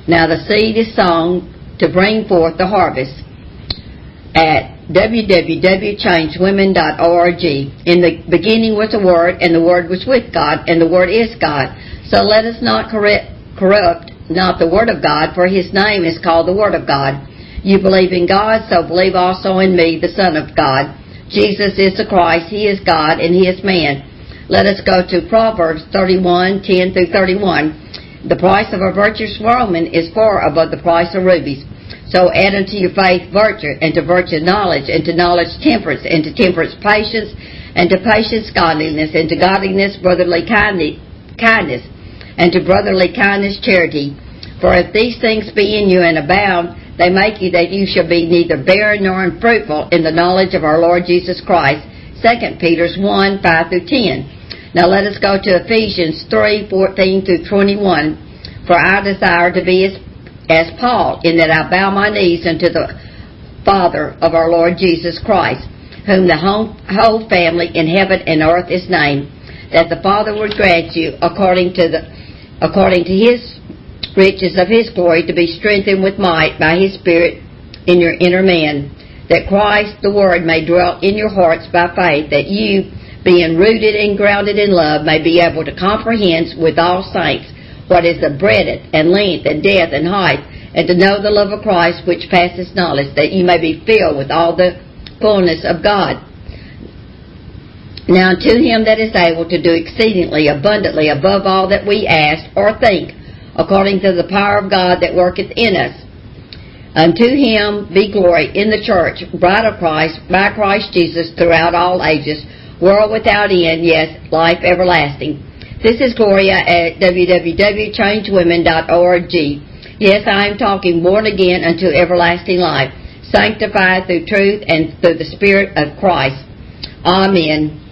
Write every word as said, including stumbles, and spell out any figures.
Now the seed is sown to bring forth the harvest at w w w dot change women dot org. In the beginning was the Word, and the Word was with God, and the Word is God. So let us not corrupt, corrupt not the Word of God, for His name is called the Word of God. You believe in God, so believe also in me, the Son of God. Jesus is the Christ, He is God, and He is man. Let us go to Proverbs thirty-one, ten through thirty-one. The price of a virtuous woman is far above the price of rubies. So add unto your faith virtue, and to virtue knowledge, and to knowledge temperance, and to temperance patience, and to patience godliness, and to godliness brotherly kindness, and to brotherly kindness charity. For if these things be in you and abound, they make you that you shall be neither barren nor unfruitful in the knowledge of our Lord Jesus Christ. Second Peter one, five through ten. Now let us go to Ephesians three, fourteen through twenty-one. For I desire to be as, as Paul, in that I bow my knees unto the Father of our Lord Jesus Christ, whom the whole, whole family in heaven and earth is named, that the Father would grant you, according to the according to His riches of His glory, to be strengthened with might by His Spirit in your inner man, that Christ the Word may dwell in your hearts by faith, that you, being rooted and grounded in love, may be able to comprehend with all saints what is the breadth and length and depth and height, and to know the love of Christ which passes knowledge, that you may be filled with all the fullness of God. Now to Him that is able to do exceedingly abundantly above all that we ask or think, according to the power of God that worketh in us. Unto Him be glory in the church, bride of Christ, by Christ Jesus, throughout all ages, world without end, yes, life everlasting. This is Gloria at w w w dot change women dot org. Yes, I am talking born again unto everlasting life, sanctified through truth and through the Spirit of Christ. Amen.